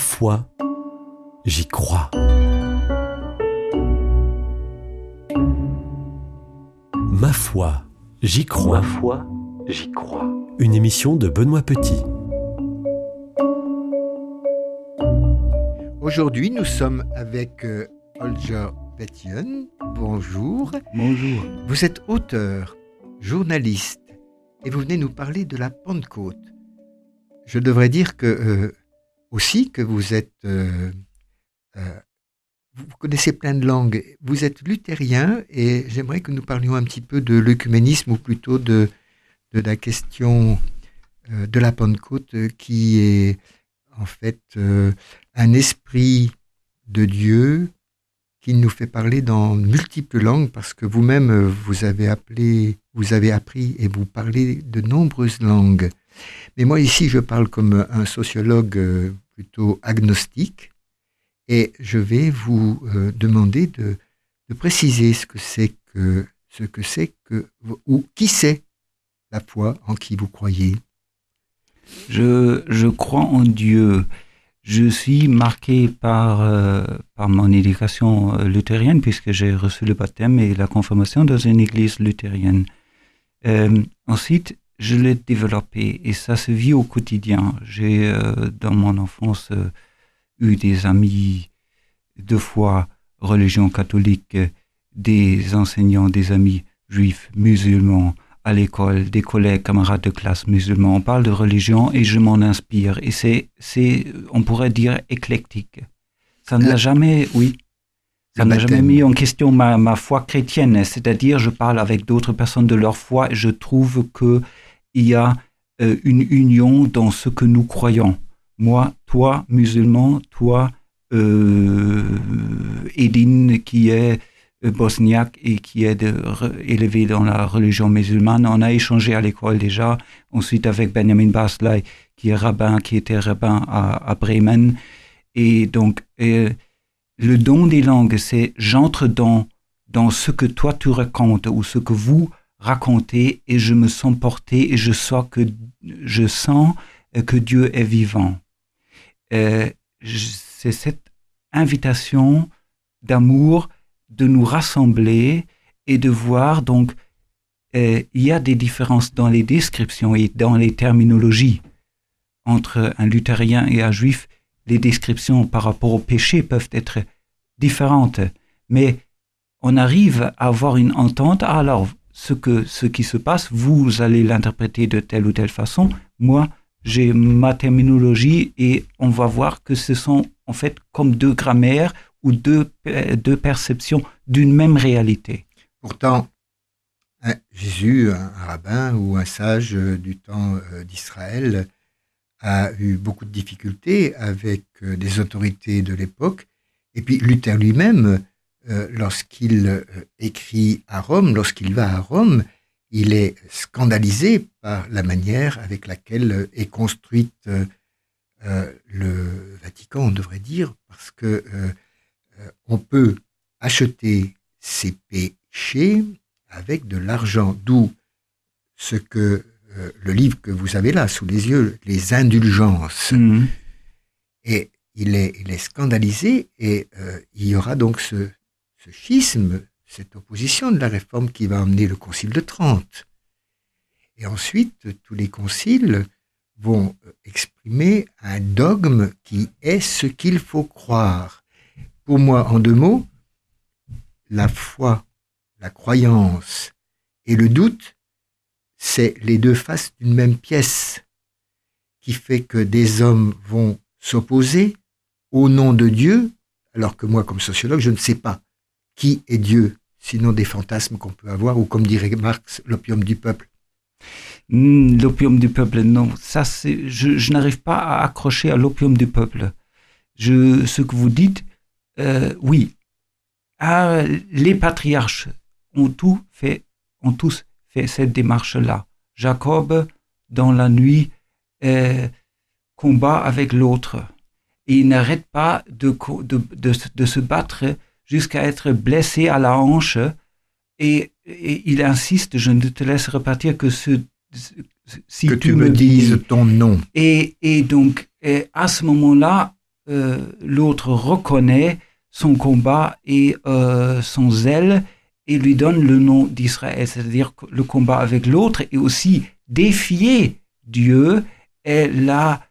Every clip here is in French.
foi, j'y crois. Ma foi, j'y crois. Ma foi, j'y crois. Une émission de Benoît Petit. Aujourd'hui, nous sommes avec Holger Petjen. Bonjour. Bonjour. Vous êtes auteur, journaliste, et vous venez nous parler de la Pentecôte. Je devrais dire que aussi que vous êtes, vous connaissez plein de langues. Vous êtes luthérien, et j'aimerais que nous parlions un petit peu de l'œcuménisme, ou plutôt de la question de la Pentecôte, qui est en fait un esprit de Dieu qui nous fait parler dans multiples langues, parce que vous-même vous avez appris et vous parlez de nombreuses langues. Mais moi ici je parle comme un sociologue plutôt agnostique, et je vais vous demander de préciser ce que c'est que ou qui c'est la foi en qui vous croyez. Je crois en Dieu. Je suis marqué par mon éducation luthérienne, puisque j'ai reçu le baptême et la confirmation dans une église luthérienne. Ensuite, je l'ai développé, et ça se vit au quotidien. J'ai, dans mon enfance, eu des amis de foi, religion catholique, des enseignants, des amis juifs, musulmans, à l'école, des collègues, camarades de classe musulmans. On parle de religion et je m'en inspire. Et c'est, on pourrait dire, éclectique. Ça n'a jamais, ça n'a jamais mis en question ma foi chrétienne. C'est-à-dire, je parle avec d'autres personnes de leur foi et je trouve qu'il y a une union dans ce que nous croyons. Moi, toi, musulman, toi, Edine, qui est bosniaque et qui est élevé dans la religion musulmane. On a échangé à l'école déjà. Ensuite avec Benjamin Basley, qui était rabbin à Bremen. Et donc, le don des langues, c'est j'entre dans ce que toi tu racontes ou ce que vous racontez, et je me sens porté et je sens que Dieu est vivant. C'est cette invitation d'amour de nous rassembler et de voir, donc, il y a des différences dans les descriptions et dans les terminologies. Entre un luthérien et un juif, les descriptions par rapport au péché peuvent être différentes, mais on arrive à avoir une entente. Alors, ce qui se passe, vous allez l'interpréter de telle ou telle façon, moi, j'ai ma terminologie, et on va voir que ce sont en fait comme deux grammaires ou deux perceptions d'une même réalité. Pourtant, Jésus, un rabbin ou un sage du temps d'Israël, a eu beaucoup de difficultés avec des autorités de l'époque. Et puis Luther lui-même, lorsqu'il écrit à Rome, lorsqu'il va à Rome, il est scandalisé par la manière avec laquelle est construite le Vatican, on devrait dire, parce que on peut acheter ses péchés avec de l'argent, d'où ce que le livre que vous avez là sous les yeux, les indulgences. Mmh. Et il est scandalisé, et il y aura donc ce schisme, cette opposition de la réforme qui va emmener le concile de Trente. Et ensuite, tous les conciles vont exprimer un dogme qui est ce qu'il faut croire. Pour moi, en deux mots, la foi, la croyance et le doute, c'est les deux faces d'une même pièce, qui fait que des hommes vont s'opposer au nom de Dieu, alors que moi, comme sociologue, je ne sais pas qui est Dieu, sinon des fantasmes qu'on peut avoir, ou comme dirait Marx, l'opium du peuple. L'opium du peuple, non. Ça, je n'arrive pas à accrocher à l'opium du peuple. Ce que vous dites, oui. Les patriarches ont tous fait cette démarche-là. Jacob, dans la nuit, combat avec l'autre. Et il n'arrête pas de se battre jusqu'à être blessé à la hanche. Et il insiste, je ne te laisse repartir que si que tu me dises ton nom. Et donc, à ce moment-là, l'autre reconnaît son combat et son zèle et lui donne le nom d'Israël, c'est-à-dire que le combat avec l'autre et aussi défier Dieu est la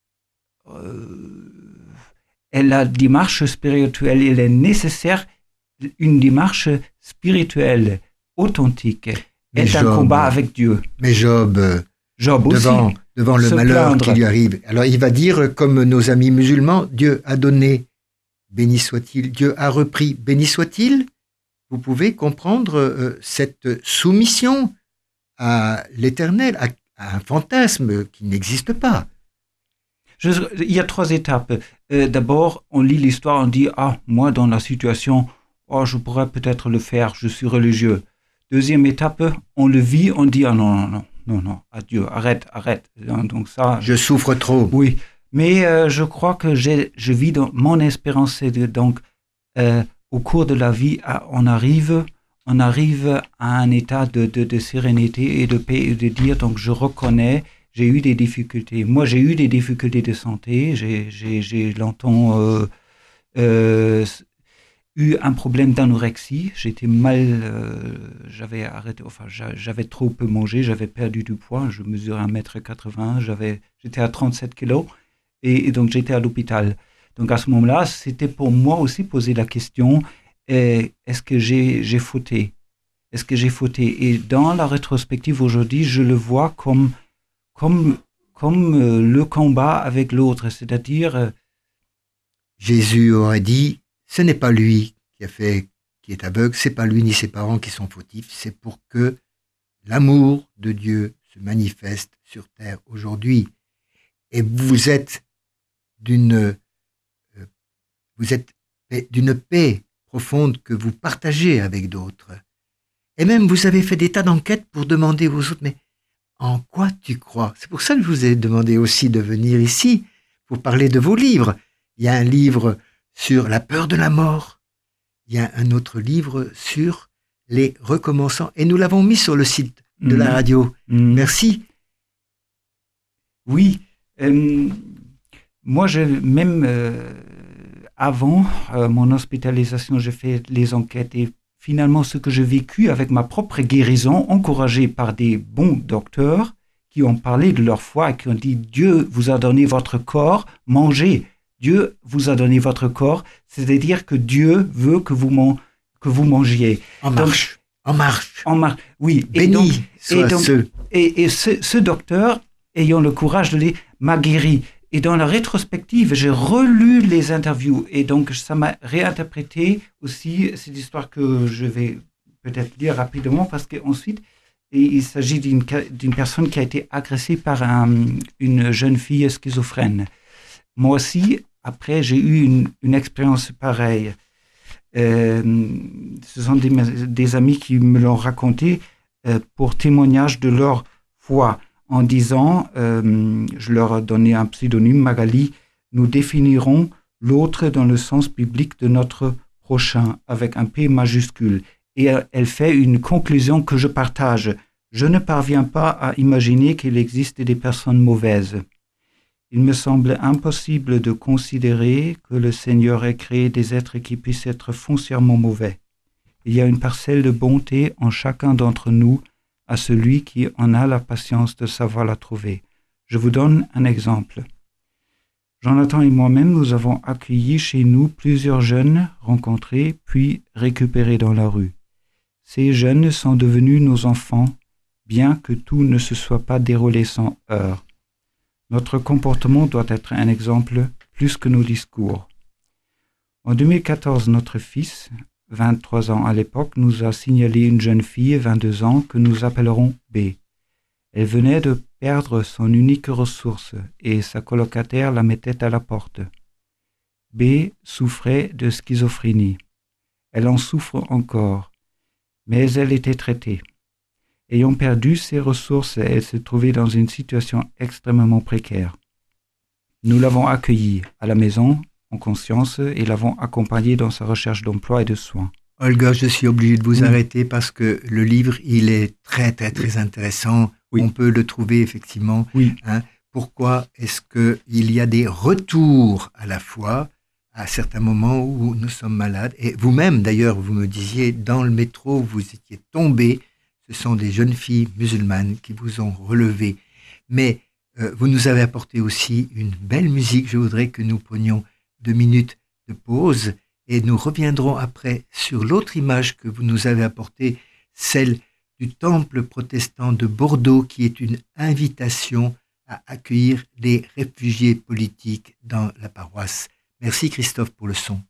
démarche spirituelle. Il est nécessaire une démarche spirituelle authentique est un combat avec Dieu. Mais Job aussi, devant le malheur qui lui arrive, alors il va dire comme nos amis musulmans, Dieu a donné, béni soit-il, Dieu a repris, béni soit-il. Vous pouvez comprendre cette soumission à l'éternel, à un fantasme qui n'existe pas. Il y a 3 étapes. D'abord, on lit l'histoire, on dit « Ah, moi, dans la situation, je pourrais peut-être le faire, je suis religieux. » Deuxième étape, on le vit, on dit « Ah non, adieu, arrête. » Donc ça, je souffre trop. Oui, mais je crois que je vis dans mon espérance. Donc, au cours de la vie, on arrive à un état de sérénité et de paix et de dire, donc je reconnais, j'ai eu des difficultés. Moi, j'ai eu des difficultés de santé. J'ai longtemps eu un problème d'anorexie. J'étais j'avais arrêté, j'avais trop peu mangé, j'avais perdu du poids. Je mesurais 1m80, j'étais à 37 kilos et donc j'étais à l'hôpital. Donc à ce moment-là, c'était pour moi aussi poser la question, est-ce que j'ai fauté? Est-ce que j'ai fauté? Et dans la rétrospective aujourd'hui, je le vois comme le combat avec l'autre, c'est-à-dire... Jésus aurait dit, ce n'est pas lui qui est aveugle, c'est pas lui ni ses parents qui sont fautifs, c'est pour que l'amour de Dieu se manifeste sur terre aujourd'hui. Et vous êtes d'une paix profonde que vous partagez avec d'autres. Et même vous avez fait des tas d'enquêtes pour demander aux autres, mais en quoi tu crois? C'est pour ça que je vous ai demandé aussi de venir ici pour parler de vos livres. Il y a un livre sur la peur de la mort. Il y a un autre livre sur les recommençants. Et nous l'avons mis sur le site de la radio. Merci. Oui. Moi, avant mon hospitalisation, j'ai fait les enquêtes et finalement, ce que j'ai vécu avec ma propre guérison, encouragé par des bons docteurs qui ont parlé de leur foi et qui ont dit « Dieu vous a donné votre corps, mangez ». Dieu vous a donné votre corps, c'est-à-dire que Dieu veut que vous mangiez. En marche. Oui. Béni soient ceux. Et ce docteur, ayant le courage de dire, m'a guéri. Et dans la rétrospective, j'ai relu les interviews. Et donc, ça m'a réinterprété aussi cette histoire que je vais peut-être lire rapidement parce qu'ensuite, il s'agit d'une personne qui a été agressée par une jeune fille schizophrène. Moi aussi, après, j'ai eu une expérience pareille. Ce sont des amis qui me l'ont raconté pour témoignage de leur foi. En disant, je leur ai donné un pseudonyme, Magali, nous définirons l'autre dans le sens biblique de notre prochain, avec un P majuscule. Et elle fait une conclusion que je partage. Je ne parviens pas à imaginer qu'il existe des personnes mauvaises. Il me semble impossible de considérer que le Seigneur ait créé des êtres qui puissent être foncièrement mauvais. Il y a une parcelle de bonté en chacun d'entre nous, à celui qui en a la patience de savoir la trouver. Je vous donne un exemple. Jonathan et moi-même, nous avons accueilli chez nous plusieurs jeunes rencontrés puis récupérés dans la rue. Ces jeunes sont devenus nos enfants, bien que tout ne se soit pas déroulé sans heurts. Notre comportement doit être un exemple plus que nos discours. En 2014, notre fils, 23 ans à l'époque, nous a signalé une jeune fille, 22 ans, que nous appellerons B. Elle venait de perdre son unique ressource et sa colocataire la mettait à la porte. B souffrait de schizophrénie. Elle en souffre encore, mais elle était traitée. Ayant perdu ses ressources, elle se trouvait dans une situation extrêmement précaire. Nous l'avons accueillie à la maison, en conscience, et l'avons accompagnée dans sa recherche d'emploi et de soins. Olga, je suis obligé de vous arrêter parce que le livre, il est très, très, très intéressant. Oui. On peut le trouver effectivement. Oui. pourquoi est-ce qu'il y a des retours à la foi à certains moments où nous sommes malades. Et vous-même, d'ailleurs, vous me disiez, dans le métro, vous étiez tombé. Ce sont des jeunes filles musulmanes qui vous ont relevé. Mais vous nous avez apporté aussi une belle musique. Je voudrais que nous prenions 2 minutes de pause et nous reviendrons après sur l'autre image que vous nous avez apportée, celle du temple protestant de Bordeaux, qui est une invitation à accueillir des réfugiés politiques dans la paroisse. Merci Christophe pour le son.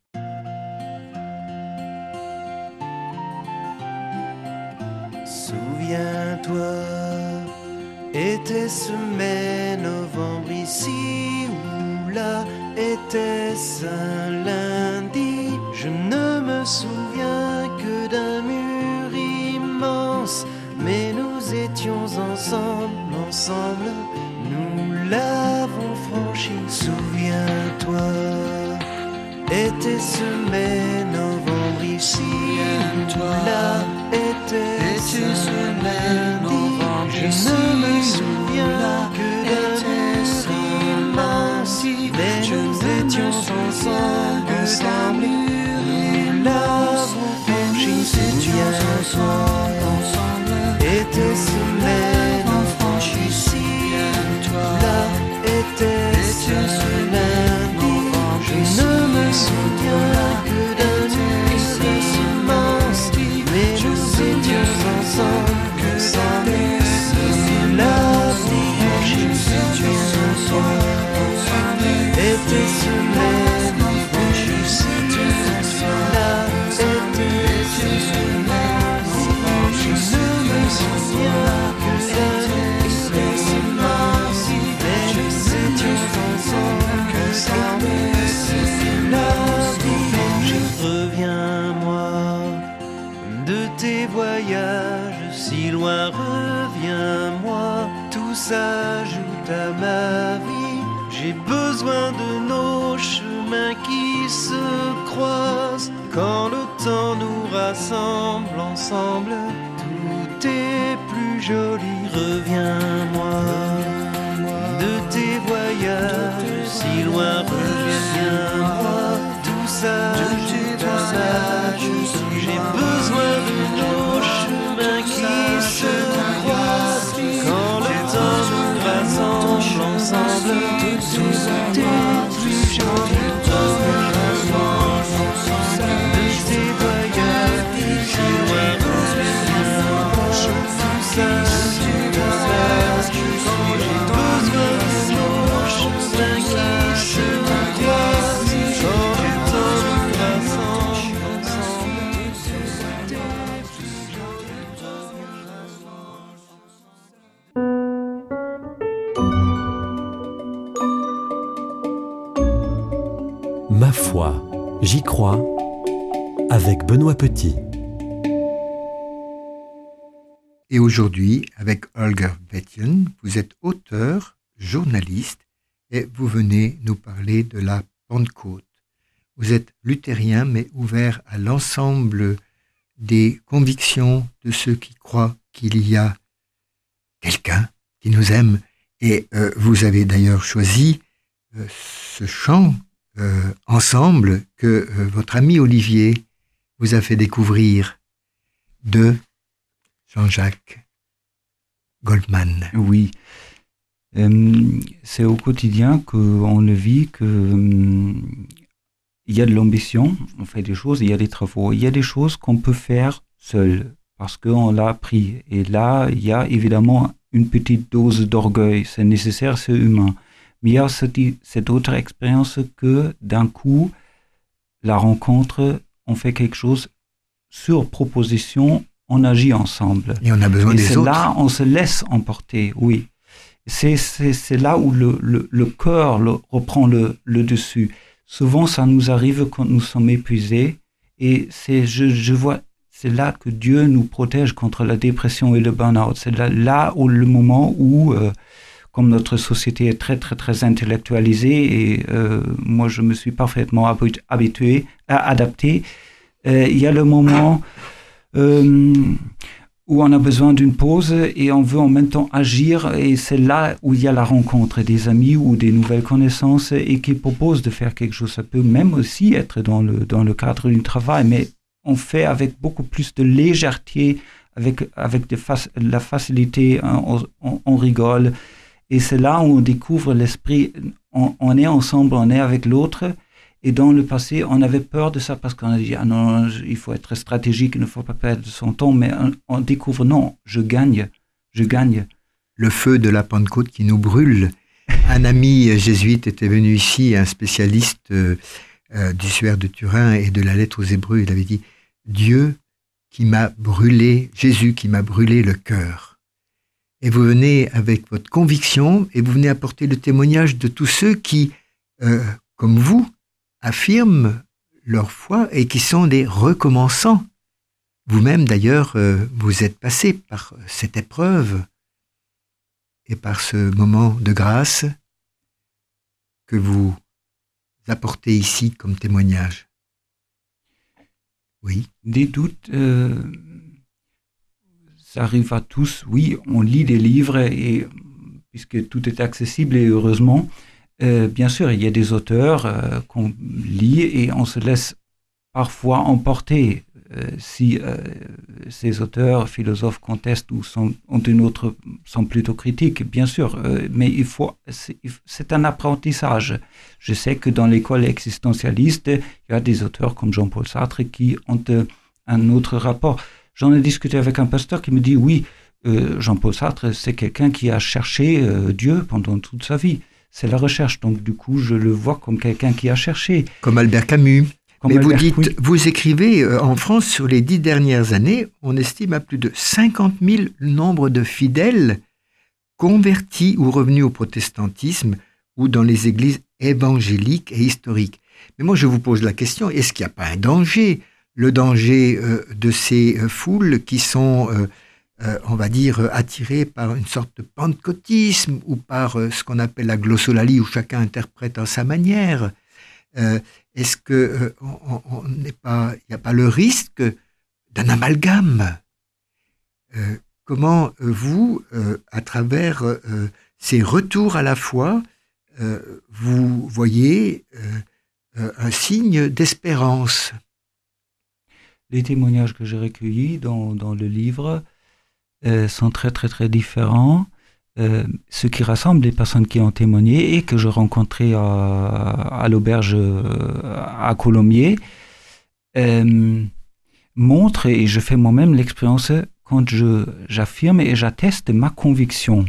Souviens-toi, était-ce mai, novembre ici ou là, était-ce un lundi? Je ne me souviens que d'un mur immense, mais nous étions ensemble, nous l'avons franchi. Souviens-toi, était-ce mai, novembre ici ou là, était-ce un lundi? Je ne me souviens que d'un mur immense, mais nous étions ensemble, nous l'avons franchi. Souviens-toi, était-ce mai, novembre ici ou là, était-ce un lundi? Je ne me souviens que d'un mur immense, mais nous étions ensemble, nous l'avons franchi. Souviens-toi, était-ce mai, novembre ici ou là, était-ce un lundi? Je ne me souviens que d'un mur immense, mais nous étions ensemble, nous l'avons franchi. Reviens-moi de tes voyages si loin, reviens-moi, tout s'ajoute à ma vie. J'ai besoin de nos chemins qui se croisent, quand le temps nous rassemble ensemble, tout est plus joli. Reviens-moi de tes voyages si loin, reviens-moi, tout s'ajoute à ma vie. J'ai besoin de nos chemins qui se croisent, quand le temps nous rassemble ensemble, tout est plus joli. De tes voyages si loin, reviens-moi, tout s'ajoute à ma vie. J'ai besoin de nos chemins qui se croisent, quand le temps nous rassemble ensemble, tout est plus joli. Ma foi, j'y crois, avec Benoît Petit. Et aujourd'hui, avec Holger Wettjen, vous êtes auteur, journaliste, et vous venez nous parler de la Pentecôte. Vous êtes luthérien, mais ouvert à l'ensemble des convictions de ceux qui croient qu'il y a quelqu'un qui nous aime. Et vous avez d'ailleurs choisi ce chant ensemble que votre ami Olivier vous a fait découvrir de Jean-Jacques Goldman. Oui. C'est au quotidien qu'on le vit que il y a de l'ambition, on fait des choses, il y a des travaux, il y a des choses qu'on peut faire seul parce qu'on l'a appris. Et là, il y a évidemment une petite dose d'orgueil, c'est nécessaire, c'est humain. Mais il y a cette autre expérience que d'un coup, la rencontre, on fait quelque chose sur proposition, on agit ensemble. Et on a besoin des autres. Là, on se laisse emporter, oui. C'est là où le cœur reprend le dessus. Souvent, ça nous arrive quand nous sommes épuisés. Et je vois, c'est là que Dieu nous protège contre la dépression et le burn-out. C'est là où le moment où, comme notre société est très, très, très intellectualisée, et moi, je me suis parfaitement adapté, il y a le moment où on a besoin d'une pause et on veut en même temps agir. Et c'est là où il y a la rencontre des amis ou des nouvelles connaissances et qui proposent de faire quelque chose. Ça peut même aussi être dans le cadre du travail, mais on fait avec beaucoup plus de légèreté, avec la facilité, on rigole. Et c'est là où on découvre l'esprit, on est ensemble, on est avec l'autre. Et dans le passé, on avait peur de ça parce qu'on a dit, ah non, il faut être stratégique, il ne faut pas perdre son temps. Mais on découvre, non, je gagne. Le feu de la Pentecôte qui nous brûle. Un ami jésuite était venu ici, un spécialiste du suaire de Turin et de la lettre aux Hébreux. Il avait dit, Dieu qui m'a brûlé, Jésus qui m'a brûlé le cœur. Et vous venez avec votre conviction et vous venez apporter le témoignage de tous ceux qui, comme vous, affirment leur foi et qui sont des recommençants. Vous-même, d'ailleurs, vous êtes passé par cette épreuve et par ce moment de grâce que vous apportez ici comme témoignage. Oui. Des doutes, ça arrive à tous. Oui, on lit des livres et puisque tout est accessible et heureusement, bien sûr, il y a des auteurs qu'on lit et on se laisse parfois emporter si ces auteurs, philosophes contestent ou sont plutôt critiques, bien sûr. Mais c'est un apprentissage. Je sais que dans l'école existentialiste, il y a des auteurs comme Jean-Paul Sartre qui ont un autre rapport. J'en ai discuté avec un pasteur qui me dit, oui, Jean-Paul Sartre, c'est quelqu'un qui a cherché Dieu pendant toute sa vie. C'est la recherche. Donc, du coup, je le vois comme quelqu'un qui a cherché. Comme Albert Camus. Mais vous dites, oui. Vous écrivez, en France, sur les 10 dernières années, on estime à plus de 50 000 le nombre de fidèles convertis ou revenus au protestantisme ou dans les églises évangéliques et historiques. Mais moi, je vous pose la question, est-ce qu'il n'y a pas un danger? Le danger de ces foules qui sont... on va dire, attiré par une sorte de pentecôtisme ou par ce qu'on appelle la glossolalie où chacun interprète à sa manière. Est-ce que il n'y a pas le risque d'un amalgame? Comment vous, à travers ces retours à la foi, vous voyez un signe d'espérance? Les témoignages que j'ai recueillis dans le livre sont très, très, très différents. Ce qui rassemble les personnes qui ont témoigné et que je rencontrais à l'auberge à Colomiers montre, et je fais moi-même l'expérience quand j'affirme et j'atteste ma conviction.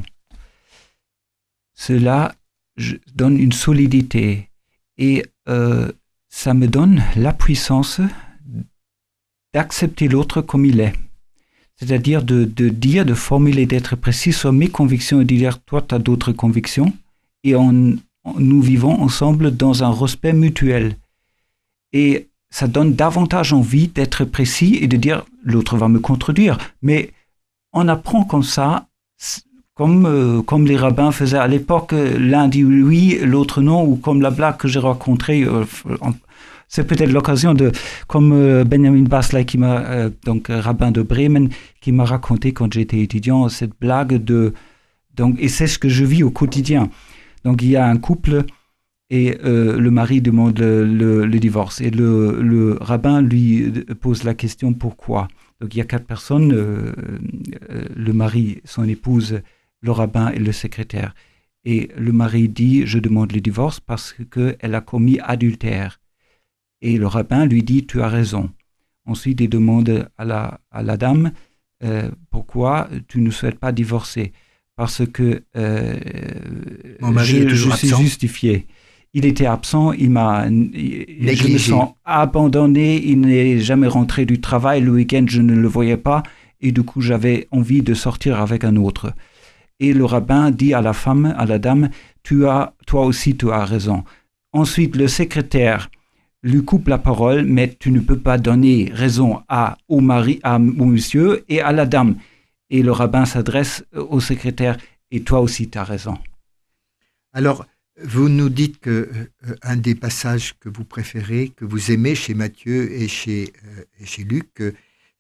Cela donne une solidité et ça me donne la puissance d'accepter l'autre comme il est. C'est-à-dire de dire, de formuler, d'être précis sur mes convictions et de dire, toi, tu as d'autres convictions. Et nous vivons ensemble dans un respect mutuel. Et ça donne davantage envie d'être précis et de dire, l'autre va me contredire. Mais on apprend comme ça, comme les rabbins faisaient à l'époque, l'un dit oui, l'autre non, ou comme la blague que j'ai rencontrée. C'est peut-être l'occasion comme Benjamin Basley, donc rabbin de Bremen, qui m'a raconté quand j'étais étudiant cette blague et c'est ce que je vis au quotidien. Donc il y a un couple et le mari demande le divorce et le rabbin lui pose la question pourquoi. Donc il y a 4 personnes, le mari, son épouse, le rabbin et le secrétaire. Et le mari dit, je demande le divorce parce qu'elle a commis adultère. Et le rabbin lui dit, tu as raison. Ensuite, il demande à la dame, pourquoi tu ne souhaites pas divorcer? Parce que mon mari est toujours suis absent. Justifié. Il était absent, je me sens abandonné, il n'est jamais rentré du travail, le week-end je ne le voyais pas, et du coup j'avais envie de sortir avec un autre. Et le rabbin dit à la femme, à la dame, toi aussi tu as raison. Ensuite, le secrétaire lui coupe la parole, mais tu ne peux pas donner raison au monsieur et à la dame. Et le rabbin s'adresse au secrétaire, et toi aussi tu as raison. Alors, vous nous dites que un des passages que vous préférez, que vous aimez chez Matthieu et chez Luc,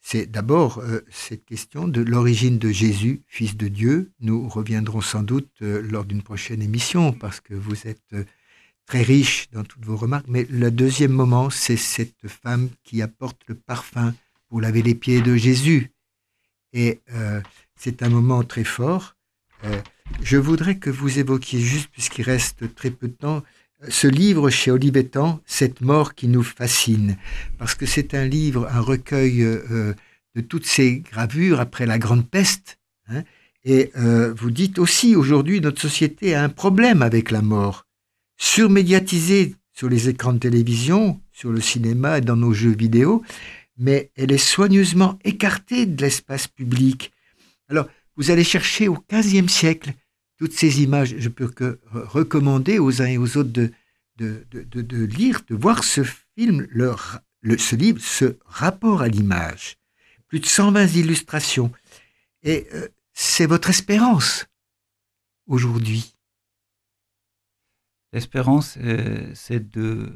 c'est d'abord cette question de l'origine de Jésus, fils de Dieu. Nous reviendrons sans doute lors d'une prochaine émission parce que vous êtes très riche dans toutes vos remarques. Mais le deuxième moment, c'est cette femme qui apporte le parfum pour laver les pieds de Jésus. Et c'est un moment très fort. Je voudrais que vous évoquiez juste, puisqu'il reste très peu de temps, ce livre chez Olivetan, Cette mort qui nous fascine, parce que c'est un livre, un recueil de toutes ces gravures après la Grande Peste. Hein, et vous dites aussi, aujourd'hui, notre société a un problème avec la mort, surmédiatisée sur les écrans de télévision, sur le cinéma et dans nos jeux vidéo, mais elle est soigneusement écartée de l'espace public. Alors, vous allez chercher au XVe siècle toutes ces images. Je peux que recommander aux uns et aux autres de lire, de voir ce film, ce livre, ce rapport à l'image. Plus de 120 illustrations. Et c'est votre espérance aujourd'hui. L'espérance, c'est de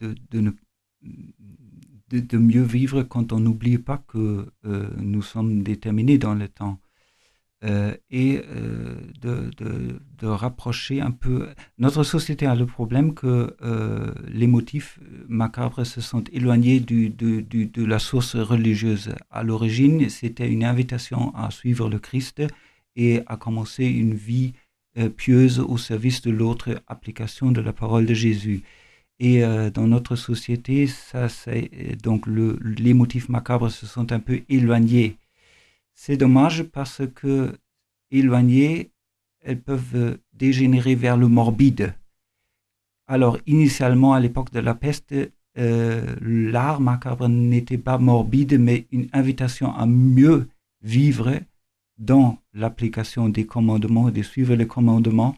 mieux vivre quand on n'oublie pas que nous sommes déterminés dans le temps. Et de rapprocher un peu. Notre société a le problème que les motifs macabres se sont éloignés de la source religieuse. À l'origine, c'était une invitation à suivre le Christ et à commencer une vie pieuse au service de l'autre application de la parole de Jésus. Et dans notre société, donc les motifs macabres se sont un peu éloignés. C'est dommage parce que, éloignées, elles peuvent dégénérer vers le morbide. Alors, initialement, à l'époque de la peste, l'art macabre n'était pas morbide, mais une invitation à mieux vivre dans l'application des commandements, de suivre les commandements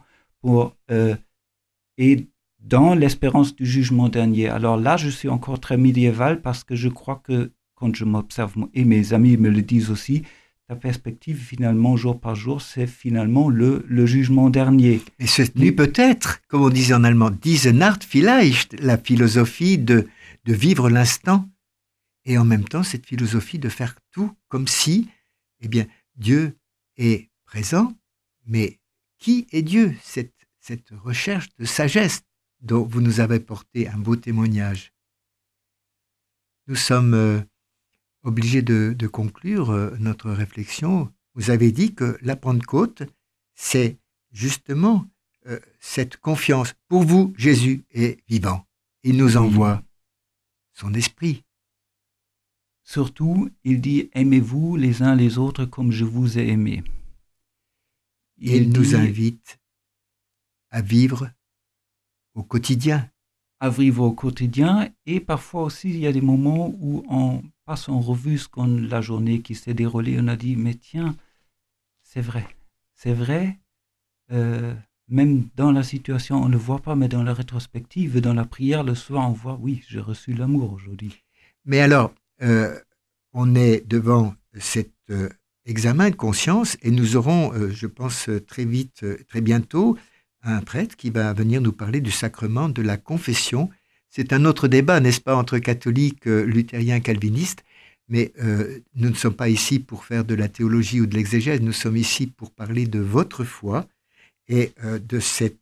et dans l'espérance du jugement dernier. Alors là, je suis encore très médiéval parce que je crois que, quand je m'observe, et mes amis me le disent aussi, la perspective, finalement, jour par jour, c'est finalement le jugement dernier. Mais cette nuit peut-être, comme on disait en allemand, diese Nacht vielleicht, la philosophie de vivre l'instant, et en même temps cette philosophie de faire tout comme si, eh bien, Dieu est présent, mais qui est Dieu? Cette recherche de sagesse dont vous nous avez porté un beau témoignage. Nous sommes obligé de conclure notre réflexion. Vous avez dit que la Pentecôte, c'est justement cette confiance. Pour vous, Jésus est vivant. Il nous envoie son esprit. Surtout, il dit « Aimez-vous les uns les autres comme je vous ai aimés ». Il nous invite à vivre au quotidien. À vivre au quotidien, et parfois aussi, il y a des moments où on passe en revue la journée qui s'est déroulée. On a dit, mais tiens, c'est vrai, même dans la situation, on ne le voit pas, mais dans la rétrospective, dans la prière, le soir, on voit, oui, j'ai reçu l'amour aujourd'hui. Mais alors, on est devant cet examen de conscience, et nous aurons, je pense, très vite, très bientôt, un prêtre qui va venir nous parler du sacrement de la confession. C'est un autre débat, n'est-ce pas, entre catholiques, luthériens, calvinistes, mais nous ne sommes pas ici pour faire de la théologie ou de l'exégèse, nous sommes ici pour parler de votre foi et de cette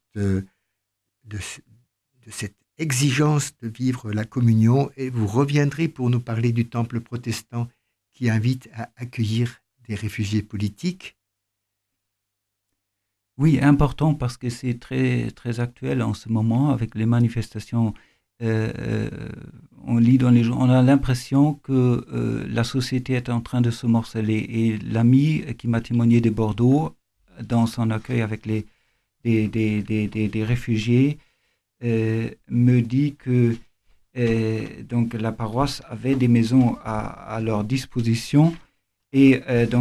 exigence de vivre la communion, et vous reviendrez pour nous parler du temple protestant qui invite à accueillir des réfugiés politiques. Oui, important parce que c'est très, très actuel en ce moment avec les manifestations. On lit dans les journaux, on a l'impression que la société est en train de se morceler. Et l'ami qui m'a témoigné de Bordeaux, dans son accueil avec des réfugiés, me dit que donc la paroisse avait des maisons à leur disposition, et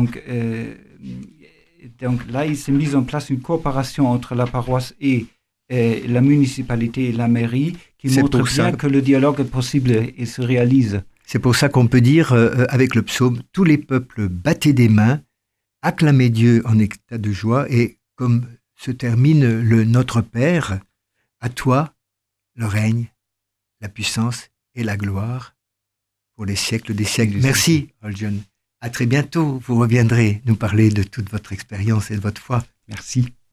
donc là, il s'est mis en place une coopération entre la paroisse et la municipalité et la mairie qui montre bien que le dialogue est possible et se réalise. C'est pour ça qu'on peut dire, avec le psaume, tous les peuples battaient des mains, acclamaient Dieu en état de joie, et comme se termine le Notre Père, à toi le règne, la puissance et la gloire pour les siècles des siècles. Merci, Holgen. À très bientôt. Vous reviendrez nous parler de toute votre expérience et de votre foi. Merci.